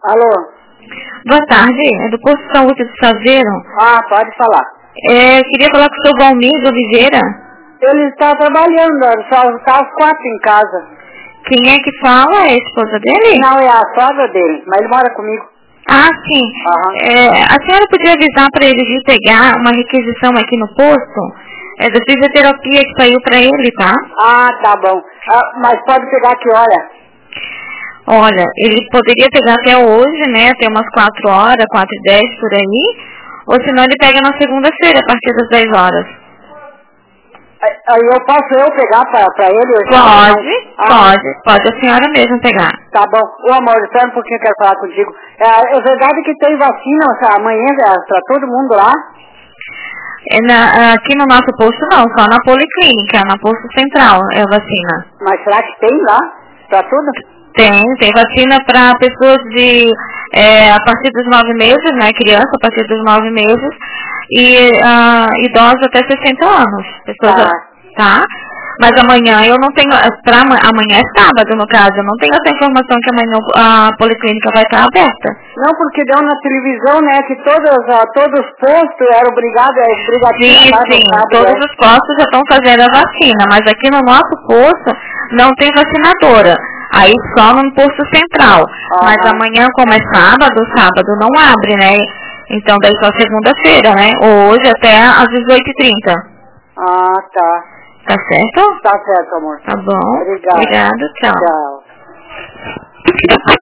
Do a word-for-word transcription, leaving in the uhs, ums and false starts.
Alô? Boa tarde, é do posto de saúde do Saveiro. Ah, pode falar. É, queria falar com o seu Valmir de Oliveira. Ele está trabalhando, só está às quatro em casa. Quem é que fala? É a esposa dele? Não, é a sogra dele, mas ele mora comigo. Ah, sim. Aham. É, a senhora podia avisar para ele de pegar uma requisição aqui no posto? É da fisioterapia que saiu para ele, tá? Ah, tá bom. Ah, mas pode pegar que hora? Olha, ele poderia pegar até hoje, né? Até umas quatro horas, quatro e dez por aí. Ou senão ele pega na segunda-feira, a partir das dez horas. Aí eu posso eu pegar pra, pra ele? Eu Pode, ah, pode. Pode a senhora mesmo pegar. Tá bom. Ô amor, espera um pouquinho, eu quero falar contigo. É, é verdade que tem vacina amanhã é, pra todo mundo lá? É na, aqui no nosso posto não, só na Policlínica, na Posto Central é a vacina. Mas será que tem lá? Pra tudo? Tem, tem vacina para pessoas de, é, a partir dos nove meses, né, criança a partir dos nove meses, e uh, idosos até sessenta anos, pessoas, Tá. tá? Mas amanhã eu não tenho, pra, amanhã é sábado no caso, eu não tenho essa informação que amanhã a Policlínica vai estar aberta. Não, porque deu na televisão, né, que todos, uh, todos os postos eram obrigados, é obrigatório. Sim, sim, todos os postos já estão fazendo a vacina, mas aqui no nosso posto não tem vacinadora. Aí só no posto central. Uhum. Mas amanhã, como é sábado, sábado não abre, né? Então daí só segunda-feira, né? Hoje até às dezoito e trinta. Ah, tá. Tá certo? Tá certo, amor. Tá bom. Obrigado. Obrigado, tchau. Tchau.